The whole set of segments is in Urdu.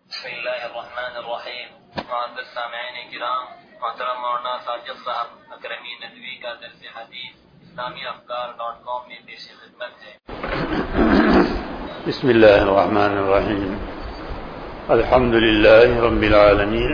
بسم اللہ الرحمن الرحیم. معزز سامعین کرام، محترم مولانا ساجد صاحب اکرمی ندوی کا درس حدیث اسلامیافکار.com میں پیش خدمت ہے. بسم اللہ الرحمن الرحیم. الحمد للہ رب العالمین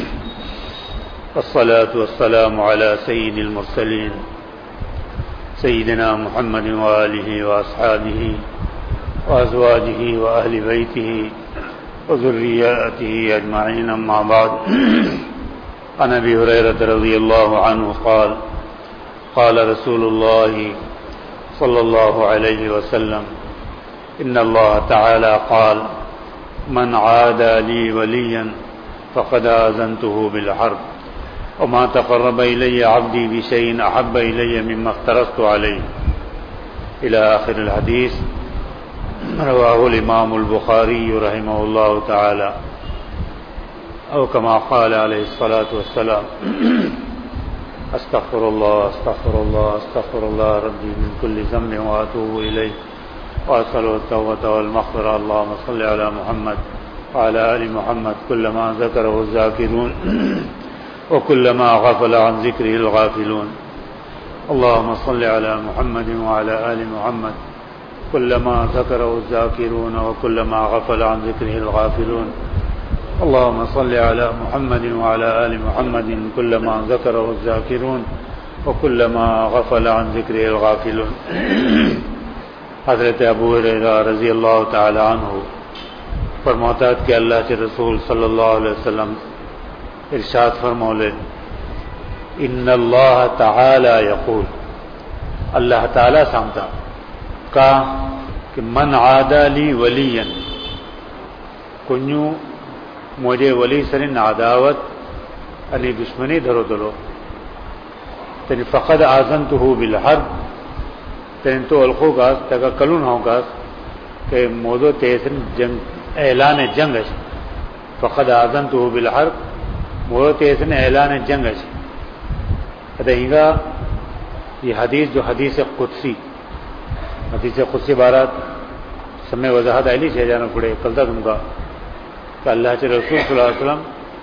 والصلاة والسلام على سید المرسلین سیدنا محمد وآلہ واصحابہ وازواجہ واہل بیتہ وذریاتہ اجمعین، اما بعد. عن ابی ہریرہ رضی اللہ عنہ قال قال رسول اللہ صلی اللہ علیہ وسلم ان اللہ تعالی قال من عادى لي وليا فقد آذنته بالحرب وما تقرب إلي عبدي بشيء أحب إلي مما افترضت عليه إلى آخر الحديث. رواه الإمام البخاري رحمه الله تعالى أو كما قال عليه الصلاة والسلام استغفر الله استغفر الله استغفر الله ربي من كل ذنب وأتوب إليه وأسأله التوبة والمغفرة. اللهم صل على محمد وعلى آل محمد كلما ذكره الذاكرون وكلما غفل عن ذكره الغافلون. اللهم صل على محمد وعلى آل محمد كلما ذكره الذاكرون وكلما غفل عن ذكره الغافلون. اللهم صل على محمد وعلى آل محمد كلما ذكره الذاكرون وكلما غفل عن ذكره الغافلون. حضرت ابو ہریرہ رضی اللہ تعالی عنہ فرماتا ہے کہ اللہ کے رسول صلی اللہ علیہ وسلم ارشاد فرمولے ان اللہ تعالی یقول، اللہ تعالی سامتا کہا کہ من عادى لی ولیا، کنیو مجھے ولی سرن عداوت علی دشمنی دھرو دلو تنی فقد آذنته بالحرب، تین تو الخو گاس تکا کلون ہوں گاس کہ موضوع تیسن جنگ اعلان جنگ ہے. فقد آذنته بالحرب موضوع تیسن اعلان جنگ ہے. ادھینگا یہ حدیث جو حدیث قدسی بارات سمے وضاحت علی سے جانا پڑے کلتا تم کا کہ اللہ کے رسول صلی اللہ علیہ وسلم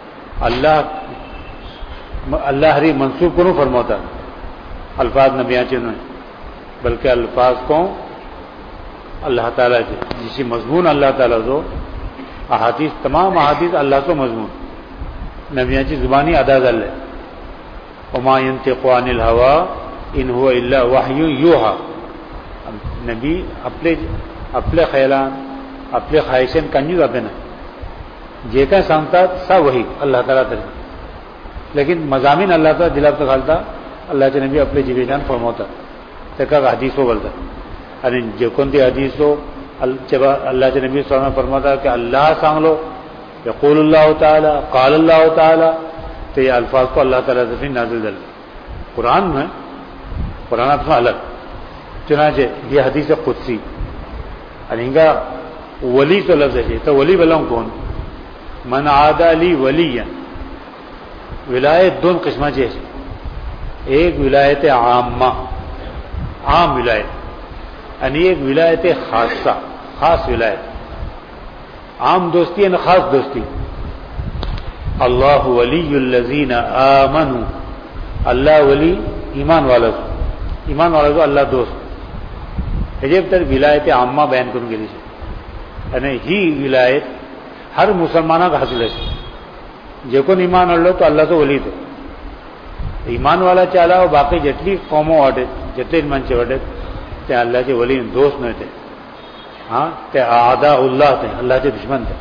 اللہ ہری منسوخ کو فرماتا الفاظ نبیاں چنوں، بلکہ الفاظ کو اللہ تعالیٰ کے جسی مضمون اللہ تعالیٰ دو احادیث، تمام احادیث اللہ کو مضمون نبیاں کی زبانی ادا کر لے. وما ينطق عن الهوى ان هو الا وحی یوحى. نبی اپنے خیالان اپنے خواہشیں کنجو جاتے نا جے کا سامتا سا وہی اللہ تعالیٰ تر، لیکن مضامین اللہ تعالیٰ دلاب تو کھالتا اللہ کے نبی اپنے جیوی جان فرماتا تکا حدیث ہو بولتا. یعنی جو کون تی حدیث ہو جب اللہ کے نبی صلی اللہ علیہ وسلم فرماتا کہ اللہ سانگ لو یقول اللہ تعالی قال اللہ تعالی، تو یہ الفاظ کو اللہ تعالیٰ سے نازل دل قرآن میں، قرآن اپنا الگ. چنانچہ یہ حدیث قدسی انہنگا ولی تو لفظ ہے تو ولی بلاؤں کون؟ من عادى لی ولیا. ولایت دون قسمہ جیسے، ایک ولایت عامہ عام ولایت، یعنی ایک ولایت خاصہ خاص ولایت. عام دوستی یعنی خاص دوستی. اللہ ولی الذین آمنوا، اللہ ولی ایمان والا تو اللہ دوست. جب تک ولایت عامہ بیان کروں گے یعنی ہی ولایت ہر مسلمانہ کا حاصل ہے. جو کون ایمان اللہ تو اللہ تو ولی تو ایمان والا چالا اور باقی جتنی قوموں وٹے جتنے منچے وٹے تے اللہ کے ولی دوست نہیں تھے، ہاں تے اعداء اللہ تھے، اللہ کے دشمن تھے.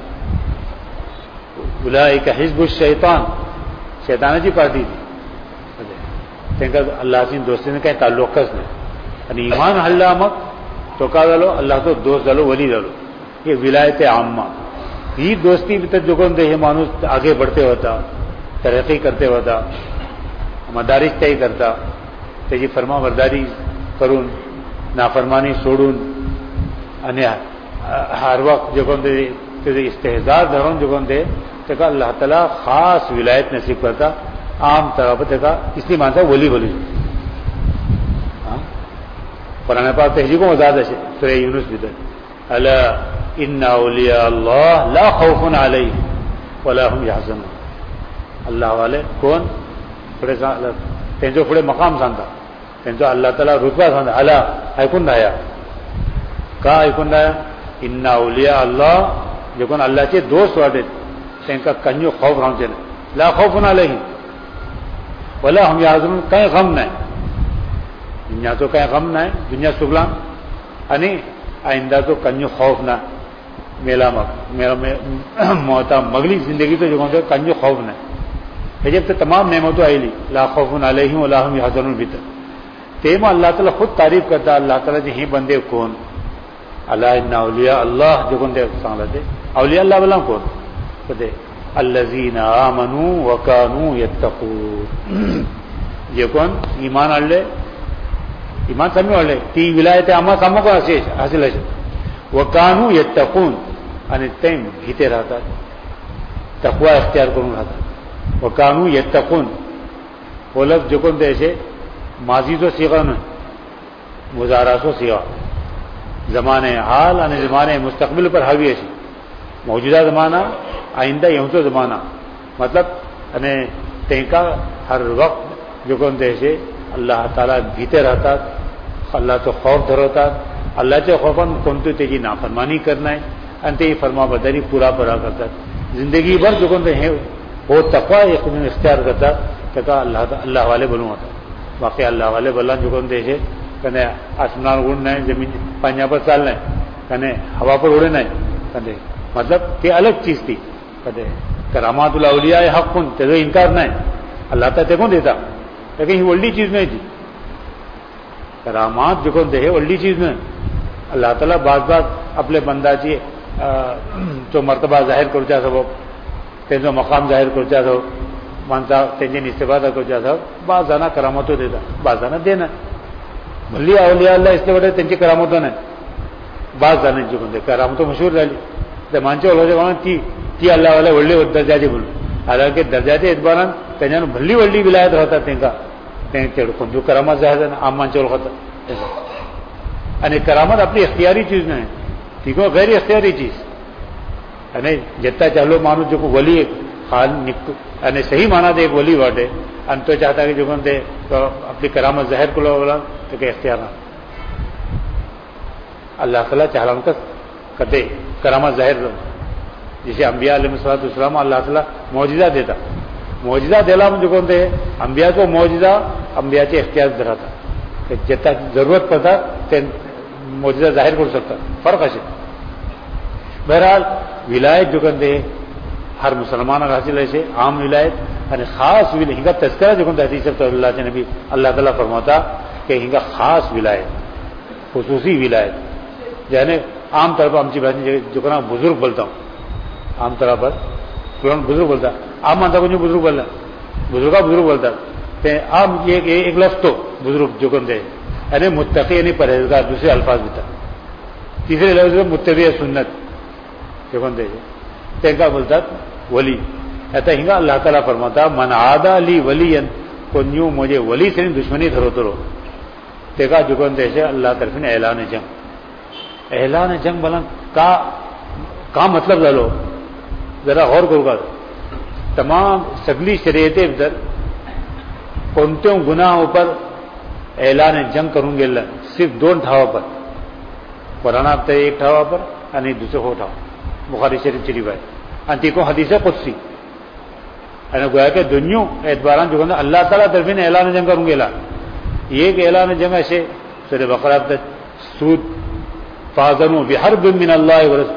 اولئک حزب الشیطان، شیطان کی پارٹی تھی. اللہ سے دوستی نے کہیں تعلق کس نہیں، یعنی ایمان اللہ مک تو کا ڈالو اللہ تو دوست ڈالو ولی ڈالو. یہ ولایت عامہ یہ دوستی بھی تک جو کون دے مانوس آگے بڑھتے ہوتا، ترقی کرتے ہوتا، مدارج طے کرتا تیجی فرما برداری کرون، نافرمانی چھوڑون، انیا ہر وقت جو کون دے استحزار دھرون جو کون دے تکا اللہ تعالیٰ خاص ولایت نصیب کرتا. عام طرح پر تکا اس لیے مانتا ولی ولی. قرآن پاک تہذیب کو مزاد ہے سورہ یونس بھی الا ان اولیاء اللہ لا خوف علیہم ولا هم يحزنون. اللہ والے کون پڑے تینجو پڑے مقام سانتا تینجو اللہ تعالیٰ رتبہ سانتا اللہ ایکن دایا کا ایکن دایا ان اولیاء اللہ جو کون اللہ چے دوست واٹے تین کا کنجو خوف رہوں چلے لا خوف علیہم ولا هم يحزنون. کہیں غم نہیں دنیا تو کہیں غم نہیں دنیا سگلان انی آئندہ تو کنجو خوف نہ میرا موتا مغلی زندگی تو جو کہتے ہیں کنجو خوف نہیں جب تو تمام نعمتوں آئی لی لا خوف علیہم ولا هم يحزنون بتا تیمہ اللہ تعالیٰ خود تعریف کرتا اللہ تعالیٰ جی ہی بندے کون اللہ ان اولیاء اللہ جو کون دے سانگلتے اولیاء اللہ بلا کون کہتے الذین آمنوا وکانوا یتقون یہ کون ایمان اللہ ایمان سمجھ والے تی ولایت اما سامو کو حاصل ہے وکانوا یتقون ان تیم بھیتے رہتا تقوی اختیار کروں رہتا وکانوا یتقون وہ لفظ جو کون دے سے ماضی تو صیغہ نہیں مضارع تو صیغہ زمانے حال ان زمانے مستقبل پر حاوی ہے موجودہ زمانہ آئندہ یوں تو زمانہ مطلب انہیں تینکا ہر وقت جو کون دے سے اللہ تعالیٰ بھیتے رہتا اللہ تو خوف دھروتا اللہ چے خوفاً کون تو تیجی نافرمانی کرنا ہے انتے ہی فرما بدری پورا پورا کرتا زندگی بھر جو کون دے ہیں وہ تقوی اختیار کرتا کہتا اللہ والے بنوں ہوتا واقعی اللہ والے بلان جو کون دے سے کہنے آسمان اڑنا ہے زمین پانیا پر چالنا ہے کہنے ہوا پر اڑنا ہے کہنے مطلب کہ الگ چیز تھی کہتے کرامات الاولیاء حق کن تیرے انکار نہ ہے اللہ تعالیٰ تے کون دیتا لیکن یہ ولڈی چیز نہیں تھی کرامات جو کون دے ولڈی چیز نہیں اللہ تعالیٰ بعض بعض اپنے بندہ چی جو مرتبہ ظاہر کر چاہ سب تینجو مقام ظاہر کر چاہ سب مانتا تینجن استفادہ کر چاہ سب بعض آنا کرامتوں دیتا بعض آنا دینا بھلی اولیاء اللہ اس لیے بڑے تینجی کرامتوں نے بعض آنا جو کون دے کرامتوں مشہور رہی مانچے ہو جائے تی اللہ والے ولی درجاتی بولو حالانکہ درجاتی اعتباران تینجان بھلی ولی ولایت رہتا تینکا تین کون جو کرامت ظاہر ہے عام مانچے ہو خطا یعنی کرامت اپنی اختیاری چیز نہیں ہے ٹھیک ہے غیر اختیاری چیز یعنی جتنا چلو مانو جو ولی یعنی صحیح مانا دے ایک ولی واٹے ان تو چاہتا کہ جو کون دے تو اپنی کرامت ظاہر کو لو بولا تو کہ اختیار نہ اللہ تعالیٰ چاہلا کا کہتے کرامت ظاہر جسے انبیاء علیہ السلام اللہ تعالیٰ معجزہ دیتا معجزہ دیلا جو کون دے انبیاء کو معجزہ انبیاء کے اختیار دراتا کہ جتنا ضرورت پڑتا معجزہ ظاہر کر سکتا فرق ہے بہرحال ولایت جو کون دے ہر مسلمان حاصل ہے عام ولایت یعنی خاص ہنگا تذکرہ جو کون دے حدیث صلی اللہ علیہ نبی اللہ تعالیٰ فرماتا کہ ہنگا خاص ولایت خصوصی ولایت یعنی عام طور پر ہم چی بات جو کہنا بزرگ بولتا ہوں عام طور پر بزرگ بولتا عام مانتا کچھ بزرگ بولنا بزرگا بزرگ بولتا عام ایک لفظ تو بزرگ جو کون دے یعنی متقی یعنی پرہیزگار دوسرے الفاظ بھی تھا تیسرے لفظ متبع سنت جو کون دے تینکا بولتا ولی ایسا ہنگا اللہ تعالیٰ فرماتا من عادا لی ولی کنیو مجھے ولی سے دشمنی دھرو ترو تینکا جو کون دے اللہ طرف اعلان جنگ اعلان جنگ بلن کا مطلب لو ذرا غور کرو گا تمام سگلی شریعتیں ادھر کونتوں گناہوں پر اعلان جنگ کروں گے اللہ صرف دو ٹھاوا پر قرآن آپ ایک ٹھاوا پر یعنی دوسرے کو ٹھاوا بخاری شریف شریف ہے انتی کو حدیث قدسی یعنی گویا کہ دنیوں اعتباران جو کہتے اللہ تعالیٰ طرف اعلان جنگ کروں گے یہ ایک اعلان جنگ ایسے سورہ بقرہ سود فاذنوا بحرب من اللہ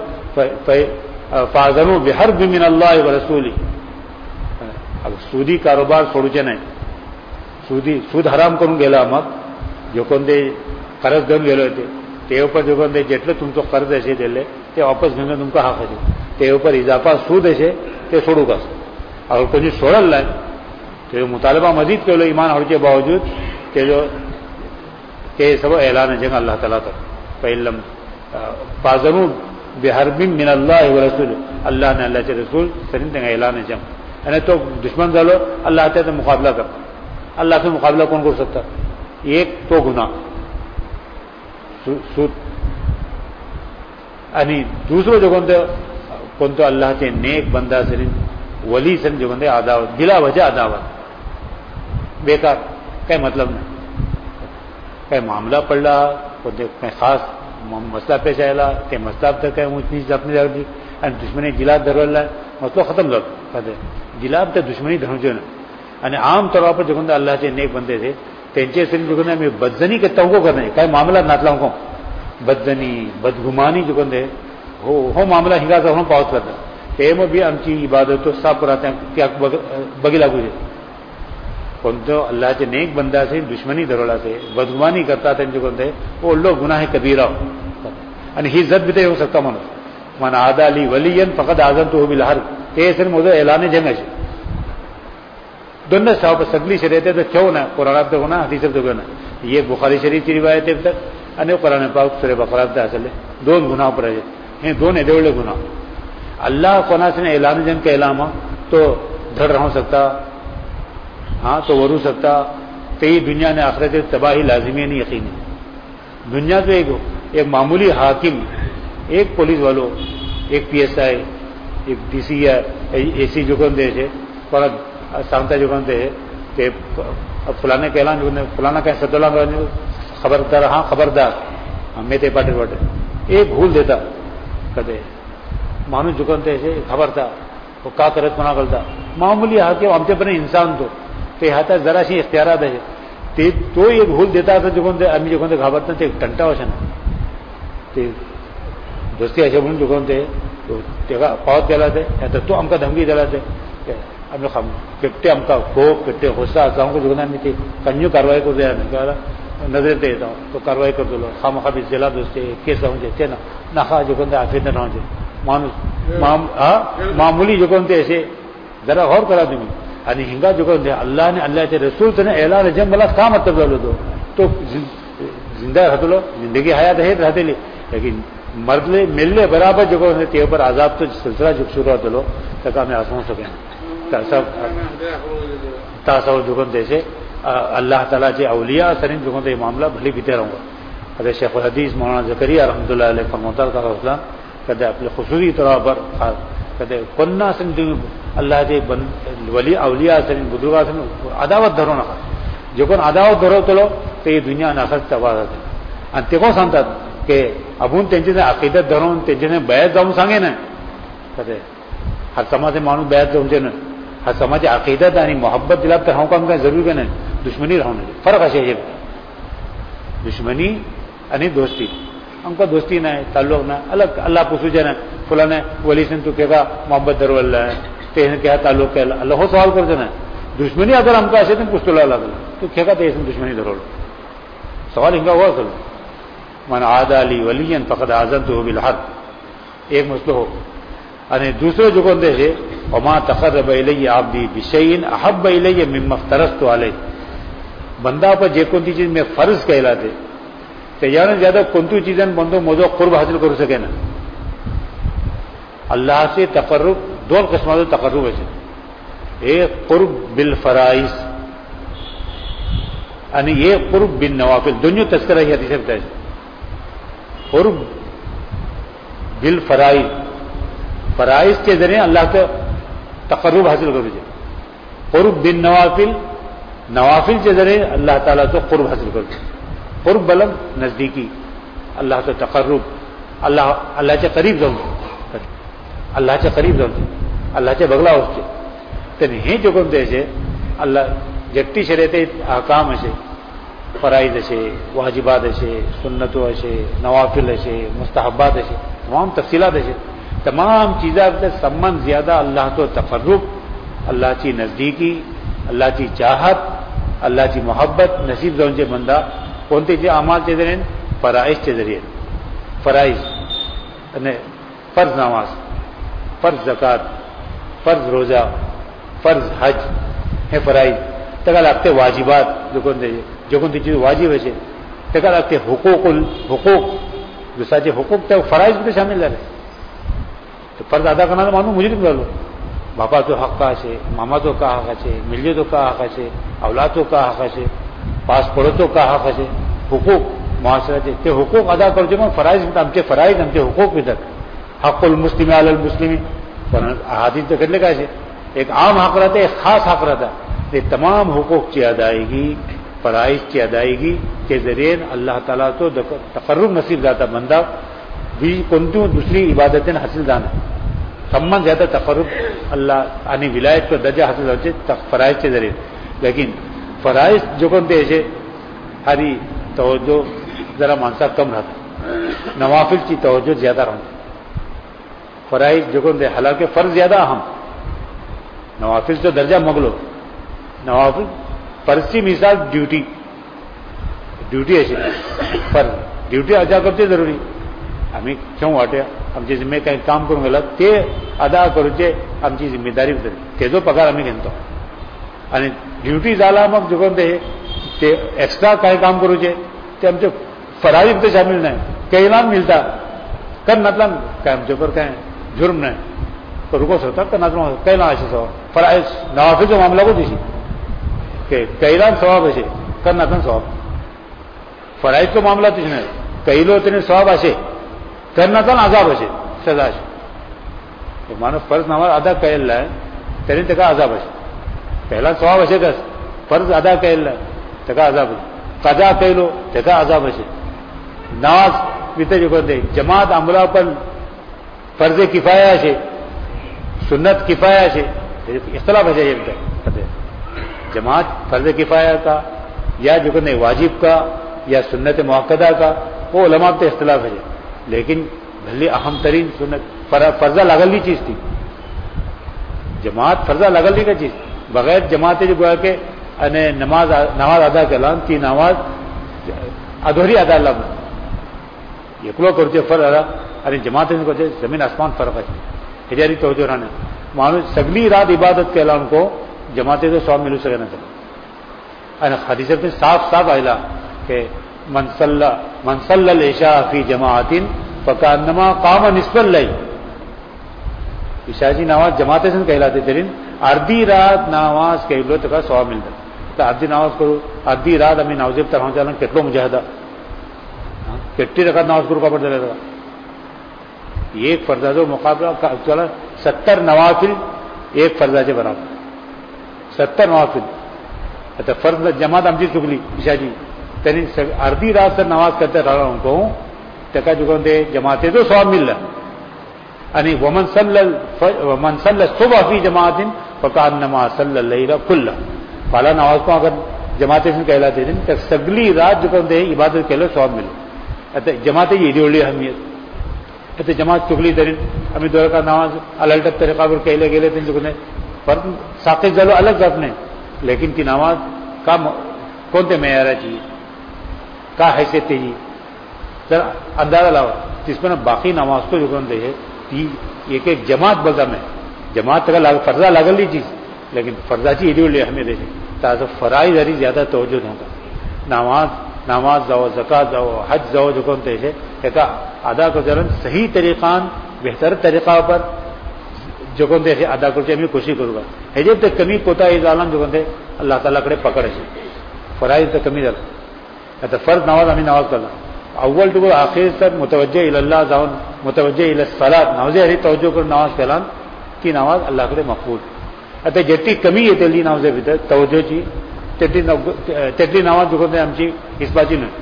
فاذنوا بحرب من اللہ ورسولہ اب سودی کاروبار چھوڑو چے نہیں سود حرام کروں گے مت جو کون دے قرض دن گے تے اوپر جو کون دے جتنے تم تو قرض ایسے دے لے تے واپس دیں گے تم کا حق ہے تے اوپر اضافہ سود ایسے تے چھوڑو گا اگر کوئی چھوڑ لائے تو مطالبہ مزید کے لو ایمان ہونے کے باوجود کہ جو کہ سب اعلان جنگ اللہ تعالیٰ تک فعلم فاذنوا بحرب من اللہ ورسول اللہ نے اللہ کے رسول سرین دیں اعلان جنگ یعنی تو دشمن ڈالو اللہ آتے تو مقابلہ کر اللہ سے مقابلہ کون کر سکتا ایک تو گناہ سود یعنی دوسروں جو کون تو اللہ کے نیک بندہ سرین ولی سن جو بندے عداوت بلا وجہ عداوت بیکار کئی مطلب نہیں کئی معاملہ پڑ رہا کئی خاص مسئلہ پیش آئے کئی مسئلہ اب تک ہے اونچ نیچ اپنی جگہ دشمنی جلاب دھر رہا ہے مسئلہ ختم کر جلاب تے دشمنی دھروں جو نا عام طور پر جو بندہ اللہ سے نیک بندے تھے تینچے سے جو بندے ہمیں بدزنی کے توقع کرنے کئی معاملہ ناتلاؤں کو بدزنی بدگمانی جو بندے ہو معاملہ ہنگا سے پاؤت کرتا ایم بھی ہمچی عبادت تو سب کراتے ہیں کیا بگی لاگو جائے کون تو اللہ سے نیک بندہ سے دشمنی دھرولا سے بدگمانی کرتا تھے جو بندے وہ لوگ گناہ کبیرہ یعنی ہی عزت بھی تو ہو سکتا من عادی لی ولی فقط آزمته بالحرب یہ صرف موضوع اعلان جنگ ہے دونوں صاحب سگلی شریعت تو چو نا قرآن تو ہونا حدیث تو ہونا یہ بخاری شریف کی روایت ہے تک ان قرآن پاک سورہ بقرہ تے اصل ہے دون گناہ پر ہے ہیں دون دیوڑے گناہ اللہ قرآن سے اعلان جنگ کا اعلان تو دھڑ رہ سکتا ہاں تو ورو سکتا کئی دنیا نے آخرت تباہی لازمی نہیں یقینی دنیا تو ایک معمولی حاکم ایک پولیس والوں ایک پی ایس آئی ایک ڈی سی اے سی جو دے سانتا جو دے کہ فلانے کا اعلان جو فلانا کہ سد اللہ خبردار ہاں خبردار ہمیں تے پاٹے پاٹے ایک بھول دیتا کدے مانو جکنتے سے خبر تھا وہ کا کرت منا کرتا معمولی حاکم ہم سے بنے انسان تو ہاتھ ذرا سی اختیارات ہے تو یہ بھول دیتا تھا جو امی جو خبر تھا ایک ٹنٹا ہوشن دوستی ایسے بولیں جو کون تھے پاؤت دلاتے تو ہم کا دھمکی دلاتے پٹے ہم کا خوف پٹے غصہ ہم کو جو نہیں تھی کنجو کاروائی کو دیا نظر دیتا ہوں تو کاروائی کر دو خام خا بھی ضلع دوستے کیس رہے نا نہ خا جو کون آفید نہ رہے مانوس معمولی جو کون تھے ایسے ذرا غور کرا دوں یعنی ہنگا جو کون تھے اللہ نے اللہ کے رسول سے اعلان جنگ بلا کہاں مطلب لو دو تو زندہ رہ لو زندگی حیات ہے رہتے لی لیکن مرد ملنے برابر جو تے پر عذاب تو سلسلہ جو شروع ہوتا لو تک ہمیں آسان سکیں تصور جو سے اللہ تعالیٰ کے اولیاء سرین جو یہ معاملہ بھلی بیتے رہوں گا کہتے شیخ الحدیث مولانا زکریا رحمۃ اللہ علیہ فرماتا کا حوصلہ کہتے اپنے خصوصی طور پر کہتے کنہ سن اللہ کے ولی اولیاء سرین بزرگا سن عداوت دھرو نہ جو کون عداوت دھرو تو لو تو یہ دنیا ناخذ تباہ ہے انتقو سانتا کہ ابون تینجے نے عقیدت دھرون تینجے نے بیعت جاؤں سانگے نا کہتے ہر سماج سے مانو بیعت جاؤں سے نا ہر سماج عقیدت یعنی محبت دلاب تر ہوں کام کا ضروری نہیں دشمنی رہوں نہیں فرق ہے یہ دشمنی یعنی دوستی ہم کا دوستی نہ ہے تعلق نہ الگ اللہ پوچھو جانا فلاں ولی سن تو کہے گا محبت درو اللہ ہے تیرے کیا تعلق ہے اللہ ہو سوال کر دینا دشمنی اگر ہم کا ایسے تو پوچھ تو اللہ تو کہے گا تو اس میں دشمنی درو سوال ہنگا ہوا سر من عادی لی ولی فقد آزمته بالحرب ایک مسئلہ ہو یعنی دوسرے جو کون دے وما تقرب الی عبدی بشیء احب الی مما افترضت علیہ بندہ پر جے کون چیز میں فرض کہلاتے تو یعنی زیادہ کون چیزیں بندوں موضوع قرب حاصل کر سکے نا اللہ سے تقرب دو قسموں تقرب ہے ایک قرب بالفرائض یعنی یہ قرب بالنوافل دنیا تذکرہ ہی حدیث بتائے قرب بالفرائض فرائض کے ذریعے اللہ کا تقرب حاصل کر دیجیے قرب بالنوافل نوافل کے ذریعے اللہ تعالیٰ تو قرب حاصل کر دیجیے قرب بلند نزدیکی اللہ کا تقرب اللہ کے قریب جاؤں اللہ کے قریب جاؤں اللہ کے بگلا اس کے تو نہیں جو کون دے اللہ جٹی شریعت احکام ہے فرائض ہے واجبات ہے سنتوں ہے نوافل ہے مستحبات ہے تمام تفصیلات ہے تمام چیزیں سمن زیادہ اللہ تو تقرب اللہ کی نزدیکی اللہ کی چاہت اللہ کی محبت نصیب زون سے بندہ کونتے جی اعمال کے ذریعے فرائض کے ذریعے فرائض فرض نماز فرض زکات فرض روزہ فرض حج ہے فرائض تک لگتے واجبات جو کون چیز واجب ہے تک لگتے حقوق جو سچے حقوق تھے فرائض بھی شامل رہے تو فرض ادا کرنا تو مانو مجھے بھی لو باپا تو حق کا ہے ماما تو کا حق ہے ملے تو کا حق ہے اولاد تو کا حق ہے پاس پڑھو تو کا حق ہے حقوق معاشرہ تے حقوق ادا کر جو فرائض ہم کے فرائض ہم کے حقوق بھی تک حق المسلم علی المسلم احادیث تو کرنے کا ہے ایک عام حق رہتا ہے، ایک خاص حق رہتا ہے. یہ تمام حقوق کی ادائیگی، فرائض کی ادائیگی کے ذریعے اللہ تعالیٰ تو تقرب نصیب جاتا بندہ بھی کنتوں دوسری عبادتیں حاصل جانا سمن زیادہ تقرب اللہ یعنی ولایت کو درجہ حاصل ہوتے فرائض کے ذریعے. لیکن فرائض جو کنتے ایسے ہری توجہ ذرا مانسا کم رہتا، نوافل کی توجہ زیادہ رہتا. فرائض جو کنتے حالانکہ فرض زیادہ اہم، نوافل تو درجہ مغلو. نوافل فرض کی مثال ڈیوٹی ایسے فرض ڈیوٹی ادا کرتے ضروری. ہمیں کیوں واٹے ہم جی ذمہ کہیں کام کروں گا تے ادا کرے ہم چی ذمہ داری تیزو پگار ہمیں گھنتا یعنی ڈیوٹی زالہ ہم جو کرتے ایکسٹرا کہیں کام کرو تے ہم جو فرائض تو شامل نہیں کہ اعلان ملتا کر مطلب کہ ہم جو کر کہیں جرم نہیں تو رکو سکتا کرنا کہیں نہ ایسے سواب فرائض نوافل جو معاملہ کو دیسی کہ کیلان ثواب ایسے کرنا تھا ثواب فرائض کو معاملہ تجھ نہیں کئی لو تین ثواب ایسے کرنا تھا عذاب ایسے سزا ایسے مانو فرض نماز ادا کر رہا ہے تیرے تک عذاب ایسے پہلا ثواب ایسے کہ فرض ادا کر رہا ہے تک عذاب ایسے قضا کہہ لو تک عذاب ایسے نماز بیتے جو کرتے جماعت عملہ پر فرض کفایہ ایسے سنت کفایہ ایسے اختلاف ایسے یہ جماعت فرض کفایہ کا یا جو کہ واجب کا یا سنت موقدہ کا وہ علماء پہ اختلاف ہے. لیکن بھلی اہم ترین سنت فرضہ لگلی چیز تھی جماعت، فرضہ لگلی کا چیز بغیر جماعت جو گویا کہ نماز ادا کرلان کی نماز ادھوری ادا لم یہ کلو کرتے فرض ادا ارے جماعت کرتے زمین آسمان فرق ہے. ہجاری توجہ رہنے مانو سگلی رات عبادت کے اعلان کو جماعتیں تو سواب ملو سکے نہ چلے. حدیث میں صاف آئلہ کہ منصل العشاء فی جماعت فکانما قام نصف اللیل. عشاء کی نماز جماعتیں سے کہلاتے ترین آدھی رات نماز کہلو تو کا سواب ملتا تو آدھی نماز کرو آدھی رات ہمیں نوزیب طرح چلنا کتلو مجاہدہ کتنی رکعت نماز کرو کا پڑتا رہتا یہ ایک فرضہ جو مقابلہ 70 نوافل ایک فرضہ سے برابر 70 نوافل اچھا فرض جماعت ہم چیز چکلی عشاء جی تین آدھی رات سے نماز کرتے رہا ہوں کو تکا جو کہتے جماعتیں تو سواب مل رہا یعنی ومن صلی صبح فی جماعت فکانما صلی اللیل کلہ پہلا نماز کو اگر جماعتیں سے کہلاتے دن تک سگلی رات جو کہتے عبادت کے لئے سواب ملو. اچھا جماعتیں یہ ڈیوڑی اہمیت اچھا جماعت چکلی ترین ہمیں دور کا نماز الٹب طریقہ پر کہلے گئے تھے جو کہتے فرق ساقت جلو الگ ذات نے لیکن کی نماز کا کون تے معیار چاہیے کا حیثیت چاہیے سر اندازہ لاؤ جس میں باقی نماز کو جو کہتے ہیں ایک ایک جماعت بلدا میں جماعت کا فرضہ لگل لی چیز لیکن فرضہ چی ایڈیو لے ہمیں دیکھیں تازہ فرائض ہری زیادہ توجہ ہوں گا. نماز جاؤ زکات جاؤ حج جاؤ جو کہتے ہیں ایک ادا کو چلن صحیح طریقان بہتر طریقہ پر جو کہتے ہیں ادا کرتے ہمیں کوشش کروں گا ہے جب تک کمی کوتا عالم جو کہتے اللہ تعالیٰ کڑے پکڑے سے فرائض تک کمی ڈالا تو فرض نماز ہمیں نماز کرنا اول ٹو آخر تک متوجہ اللہ جاؤن متوجہ الصلاۃ نماز ہری توجہ کر نماز کہلان کی نماز اللہ کڑے مقبول اچھا جتنی کمی ہے تیلی نماز بھیتر توجہ چی تیٹلی نماز جو کہتے ہیں ہم چی اس باجی نہیں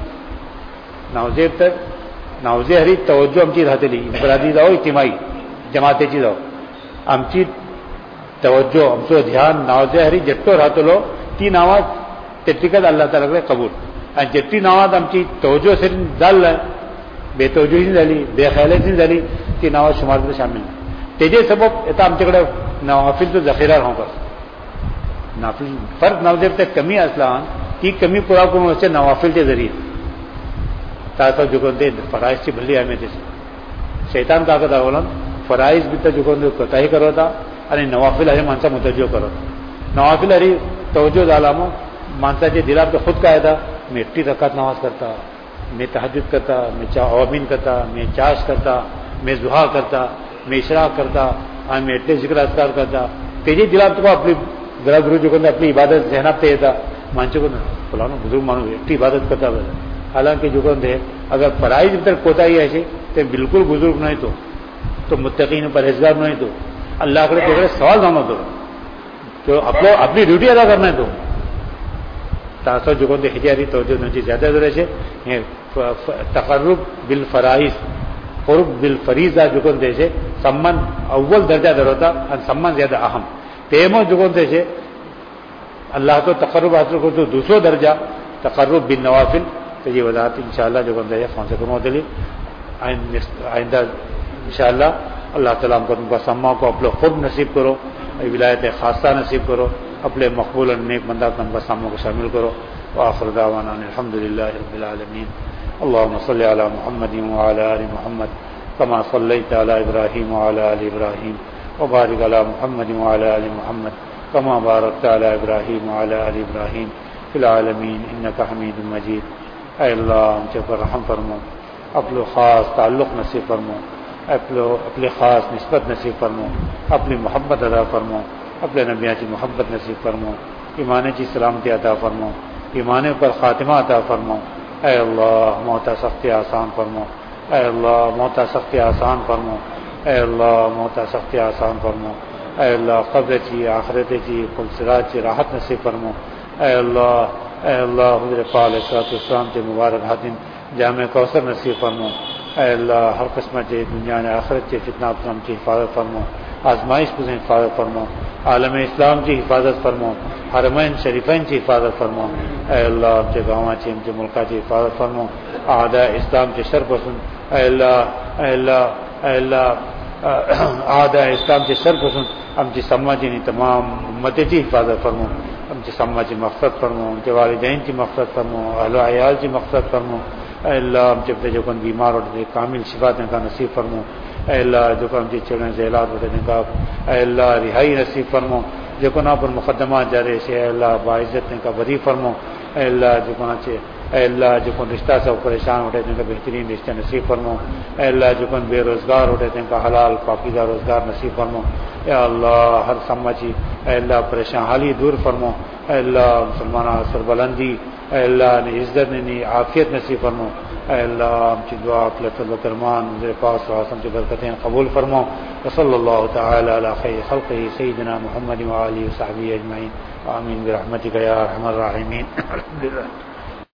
نماز ہری توجہ ہم چی رہتے لی انفرادی جاؤ اجتماعی جماعتیں چی جاؤ ہم چی توجہ ہم سو دھیان نماز ہری جٹو رہتے لو تی نماز تیٹلیکت اللہ تعالیٰ کے قبول جتنی نماز ہم چی توجہ سے ڈال رہے بے توجہ سے ڈالی بے خیالت سے ڈالی تی نماز شمار میں شامل ہے تیجے سبب اتا ہم چکڑے نوافل تو ذخیرہ رہوں گا نافل فرق نوزیب تک کمی اسلام کی کمی پورا کروں سے نوافل کے ذریعے تاکہ جو کہتے فرائض کی بھلی ہمیں جیسے شیطان کا کہتا بولا فرائض بھی تو جو کہتے کوتا ہی کرو تھا یعنی نوافل ہری مانسا متوجہ کرو نوافل ہری توجہ علامہ مانسا جی دل آپ تو خود کہا تھا میں اٹھی رکعت نماز کرتا میں تہجد کرتا میں اوامین کرتا میں چاش کرتا میں ضحیٰ کرتا میں اشراق کرتا میں اٹھے ذکر اذکار کرتا تیجی دل آپ کو اپنی گرا گرو جو کہتے اپنی عبادت ذہنات تے تھا مانچو کو فلانا بزرگ مانو اٹھی عبادت کرتا بس حالانکہ جو کہتے ہیں اگر فرائض تک کوتا ہی ایسے تو بالکل بزرگ نہیں تو متقین پرہیزگار نہیں تو اللہ کے سوال نہ دو جو اپنی ڈیوٹی ادا کرنا ہے تو تاسو جو کو حجاری توجہ نچی زیادہ ضرورت ہے تقرب بالفرائض قرب بالفریضہ جو کو دے سے سمن اول درجہ ضرورت ہے سمن زیادہ اہم تیمو جو کو دے سے اللہ تو تقرب حاصل کو تو دوسرا درجہ تقرب بالنوافل تو یہ وضاحت انشاءاللہ جو کو دے فون سے کروں دلی آئندہ انشاءاللہ اللہ تعالیٰ ہم کو تم کا سما کو اپنے خود نصیب کرو ولایت خاصہ نصیب کرو اپنے مقبول اور نیک بندہ تم کا سما کو شامل کرو وآخر دعوانا الحمد للہ رب العالمین اللهم صل على محمد وعلى آل محمد كما صليت على إبراهيم وعلى آل إبراهيم وبارك على محمد وعلى آل محمد كما باركت على إبراهيم وعلى آل إبراهيم في العالمين إنك حميد مجيد اے اللہ ہم سے پر رحم فرمو اپنے خاص تعلق نصیب فرمو اپنے خاص نسبت نصیب فرمو اپنی محبت ادا فرمو اپنے نبیوں کی محبت نصیب فرمو ایمان کی سلامتی عطا فرمو ایمان پر خاتمہ عطا فرمو اے اللہ موت سختی آسان فرمو اے اللہ موت سختی آسان فرمو اے اللہ موت سختی آسان فرمو اے اللہ قبر کی آخرت کی خلصرات کی راحت نصیب فرمو اے اللہ حضور پاک علیہ السلام کے مبارک حاتم جامع کوثر نصیب فرمو اے اللہ ہر قسم کے دنیا نے آخرت کے فتنہ اسلام کی حفاظت فرمو آزمائش کو حفاظت فرمو عالم اسلام کی حفاظت فرمو حرمین شریفین کی حفاظت فرمو اے اللہ ہم کے گاؤں کی ہم کے ملکہ کی حفاظت فرمو اعداء اسلام کے شر پسند اے اللہ اعداء اسلام کے شر پسند ہم کی سماجی تمام امت کی حفاظت فرمو ہم کی سماجی مقصد فرمو ہم کے والدین کی مقصد فرمو اہل و عیال کی مقصد فرمو اے اللہ ہم جب جو کن بیمار ہوتے کامل شفا دیں کا نصیب فرمو اے اللہ جو کن جی چڑھنے ذیلات ہوتے دیں کا اے اللہ رہائی نصیب فرمو جو کن پر مقدمات جارے سے اے اللہ باعزت دیں کا بدی فرمو اے اللہ جو کن اے اللہ جو کن رشتہ سے پریشان ہوتے دیں کا بہترین رشتہ نصیب فرمو اے اللہ جو کن بے روزگار ہوتے دیں کا حلال پاکیزہ روزگار نصیب فرمو اے اللہ ہر سماجی اے اللہ پریشان حالی دور فرمو اے اللہ مسلمانہ سربلندی اے اللہ نے عزت نے عافیت نصیب فرمو اے اللہ ہم کی دعا اپنے طلب کرمان میرے پاس واسم کی برکتیں قبول فرمو وصلی اللہ تعالی علی خیر خلقہ سیدنا محمد وآلہ وصحبہ اجمعین آمین برحمتک یا ارحم الراحمین الحمدللہ.